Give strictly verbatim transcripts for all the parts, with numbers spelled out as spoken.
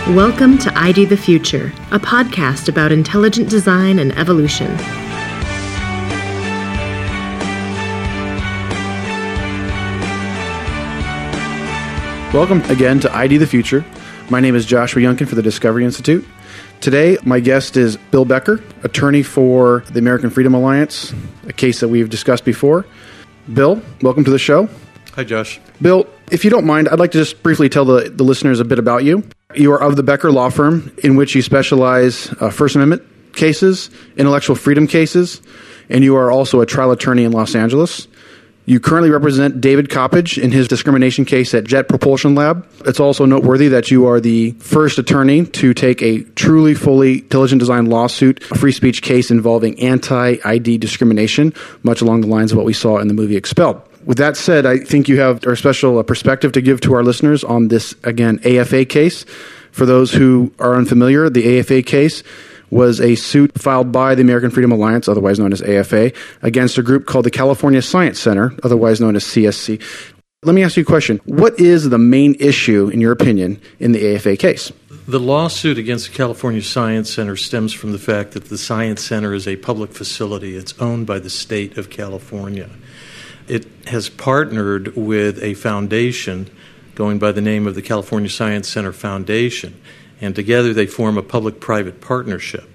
Welcome to I D the Future, a podcast about intelligent design and evolution. Welcome again to I D the Future. My name is Joshua Yunkin for the Discovery Institute. Today, my guest is Bill Becker, attorney for the American Freedom Alliance, a case that we've discussed before. Bill, welcome to the show. Hi, Josh. Bill, if you don't mind, I'd like to just briefly tell the, the listeners a bit about you. You are of the Becker Law Firm, in which you specialize uh, First Amendment cases, intellectual freedom cases, and you are also a trial attorney in Los Angeles. You currently represent David Coppage in his discrimination case at Jet Propulsion Lab. It's also noteworthy that you are the first attorney to take a truly fully intelligent design lawsuit, a free speech case involving anti-I D discrimination, much along the lines of what we saw in the movie Expelled. With that said, I think you have a special perspective to give to our listeners on this, again, A F A case. For those who are unfamiliar, the A F A case was a suit filed by the American Freedom Alliance, otherwise known as A F A, against a group called the California Science Center, otherwise known as C S C. Let me ask you a question. What is the main issue, in your opinion, in the A F A case? The lawsuit against the California Science Center stems from the fact that the Science Center is a public facility. It's owned by the state of California. It has partnered with a foundation going by the name of the California Science Center Foundation, and together they form a public-private partnership.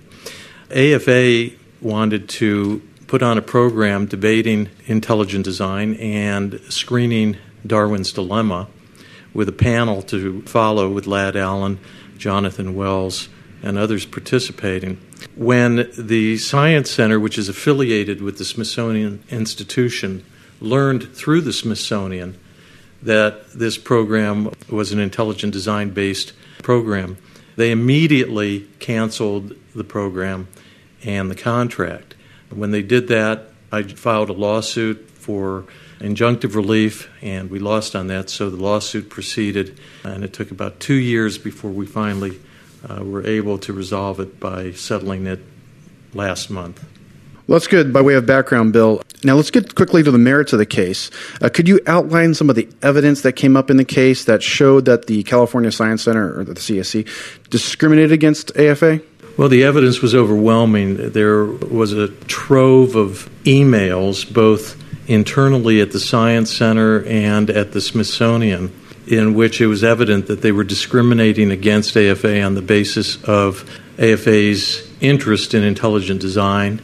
A F A wanted to put on a program debating intelligent design and screening Darwin's Dilemma with a panel to follow with Ladd Allen, Jonathan Wells, and others participating. When the Science Center, which is affiliated with the Smithsonian Institution, learned through the Smithsonian that this program was an intelligent design-based program, they immediately canceled the program and the contract. When they did that, I filed a lawsuit for injunctive relief, and we lost on that, so the lawsuit proceeded, and it took about two years before we finally uh, were able to resolve it by settling it last month. Well, that's good by way of background, Bill. Now, let's get quickly to the merits of the case. Uh, could you outline some of the evidence that came up in the case that showed that the California Science Center, or the C S C, discriminated against A F A? Well, the evidence was overwhelming. There was a trove of emails, both internally at the Science Center and at the Smithsonian, in which it was evident that they were discriminating against A F A on the basis of A F A's interest in intelligent design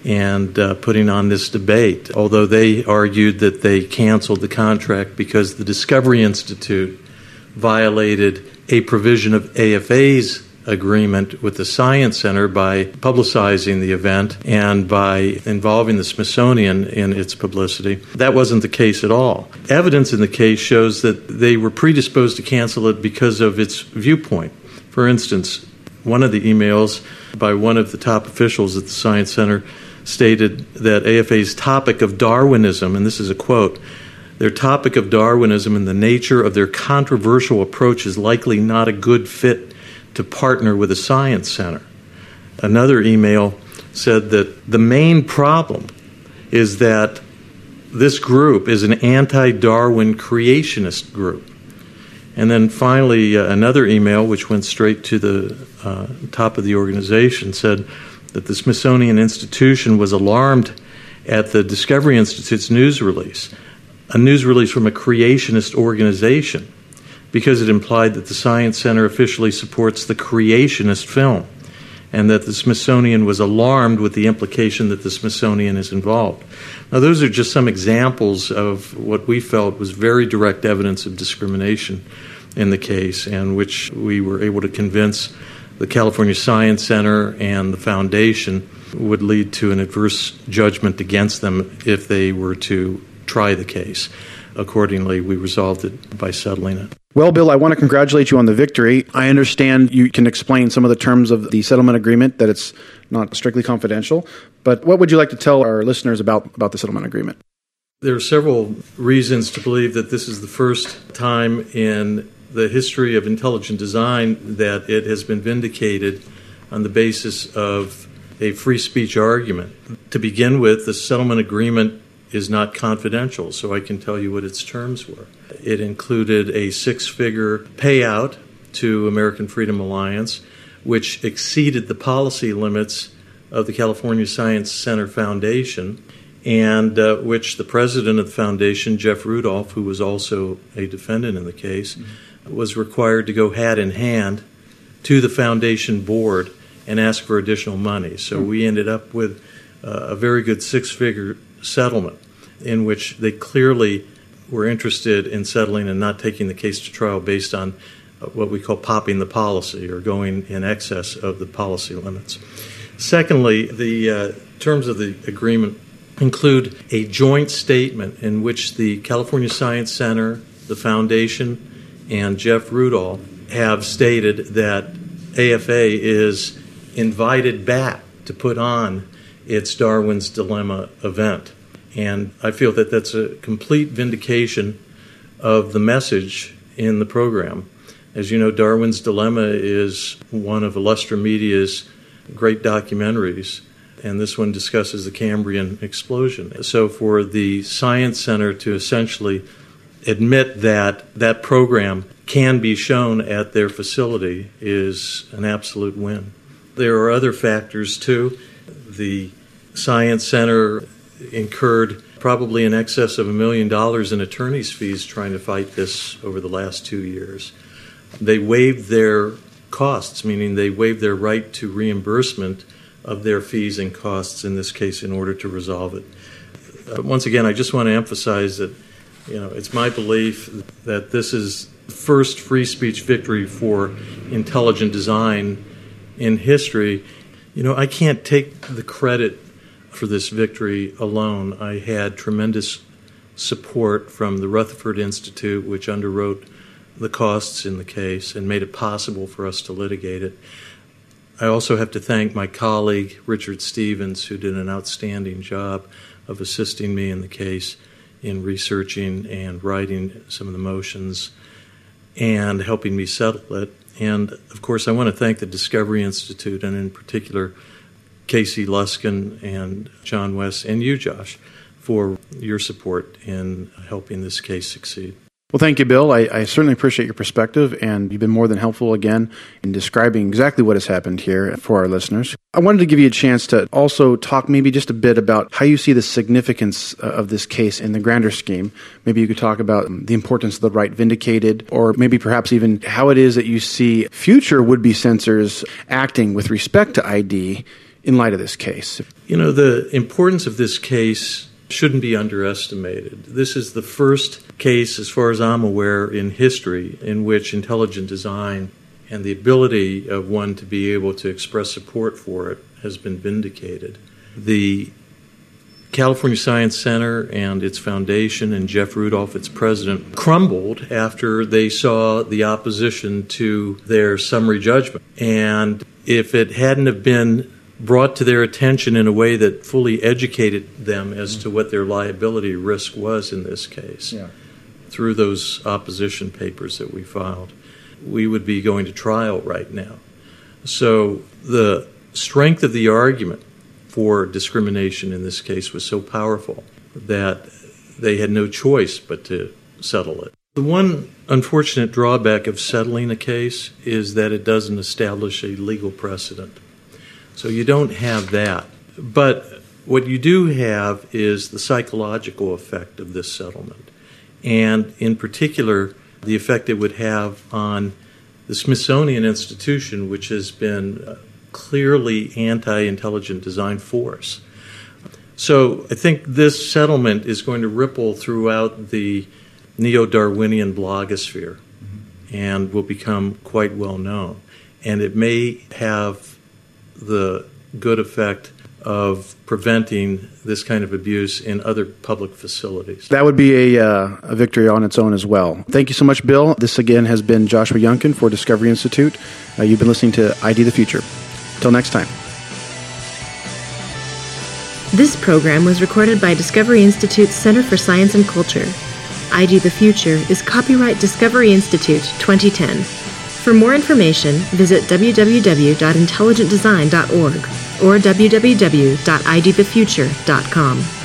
and uh, putting on this debate, although they argued that they canceled the contract because the Discovery Institute violated a provision of A F A's agreement with the Science Center by publicizing the event and by involving the Smithsonian in its publicity. That wasn't the case at all. Evidence in the case shows that they were predisposed to cancel it because of its viewpoint. For instance, one of the emails by one of the top officials at the Science Center stated that A F A's topic of Darwinism, and this is a quote, their topic of Darwinism and the nature of their controversial approach is likely not a good fit to partner with a Science Center. Another email said that the main problem is that this group is an anti-Darwin creationist group. And then finally, uh, another email, which went straight to the uh, top of the organization, said that the Smithsonian Institution was alarmed at the Discovery Institute's news release, a news release from a creationist organization, because it implied that the Science Center officially supports the creationist film, and that the Smithsonian was alarmed with the implication that the Smithsonian is involved. Now, those are just some examples of what we felt was very direct evidence of discrimination in the case, and which we were able to convince the California Science Center and the Foundation would lead to an adverse judgment against them if they were to try the case. Accordingly, we resolved it by settling it. Well, Bill, I want to congratulate you on the victory. I understand you can explain some of the terms of the settlement agreement, that it's not strictly confidential. But what would you like to tell our listeners about, about the settlement agreement? There are several reasons to believe that this is the first time in the history of intelligent design that it has been vindicated on the basis of a free speech argument. To begin with, the settlement agreement is not confidential, so I can tell you what its terms were. It included a six-figure payout to American Freedom Alliance, which exceeded the policy limits of the California Science Center Foundation, and uh, which the president of the foundation, Jeff Rudolph, who was also a defendant in the case, mm-hmm. was required to go hat in hand to the foundation board and ask for additional money. So mm-hmm. we ended up with uh, a very good six-figure settlement in which they clearly were interested in settling and not taking the case to trial based on what we call popping the policy, or going in excess of the policy limits. Secondly, the uh, terms of the agreement include a joint statement in which the California Science Center, the foundation, and Jeff Rudolph have stated that A F A is invited back to put on its Darwin's Dilemma event. And I feel that that's a complete vindication of the message in the program. As you know, Darwin's Dilemma is one of Illustra Media's great documentaries, and this one discusses the Cambrian explosion. So for the Science Center to essentially admit that that program can be shown at their facility is an absolute win. There are other factors, too. The Science Center incurred probably in excess of a million dollars in attorney's fees trying to fight this over the last two years. They waived their costs, meaning they waived their right to reimbursement of their fees and costs in this case in order to resolve it. Uh, once again, I just want to emphasize that, you know, it's my belief that this is the first free speech victory for intelligent design in history. You know, I can't take the credit for this victory alone. I had tremendous support from the Rutherford Institute, which underwrote the costs in the case and made it possible for us to litigate it. I also have to thank my colleague, Richard Stevens, who did an outstanding job of assisting me in the case in researching and writing some of the motions and helping me settle it. And, of course, I want to thank the Discovery Institute, and in particular Casey Luskin and John West and you, Josh, for your support in helping this case succeed. Well, thank you, Bill. I, I certainly appreciate your perspective, and you've been more than helpful again in describing exactly what has happened here for our listeners. I wanted to give you a chance to also talk maybe just a bit about how you see the significance of this case in the grander scheme. Maybe you could talk about the importance of the right vindicated, or maybe perhaps even how it is that you see future would-be censors acting with respect to I D in light of this case. You know, the importance of this case shouldn't be underestimated. This is the first case, as far as I'm aware, in history in which intelligent design and the ability of one to be able to express support for it has been vindicated. The California Science Center and its foundation and Jeff Rudolph, its president, crumbled after they saw the opposition to their summary judgment. And if it hadn't have been brought to their attention in a way that fully educated them as to what their liability risk was in this case, yeah. through those opposition papers that we filed, we would be going to trial right now. So the strength of the argument for discrimination in this case was so powerful that they had no choice but to settle it. The one unfortunate drawback of settling a case is that it doesn't establish a legal precedent. So you don't have that. But what you do have is the psychological effect of this settlement, and in particular, the effect it would have on the Smithsonian Institution, which has been clearly anti-intelligent design force. So I think this settlement is going to ripple throughout the neo-Darwinian blogosphere mm-hmm. and will become quite well known. And it may have the good effect of preventing this kind of abuse in other public facilities. That would be a, uh, a victory on its own as well. Thank you so much, Bill. This again has been Joshua Youngkin for Discovery Institute. Uh, you've been listening to I D the Future. Until next time. This program was recorded by Discovery Institute's Center for Science and Culture. I D the Future is copyright Discovery Institute twenty ten. For more information, visit w w w dot intelligent design dot org or w w w dot i d the future dot com.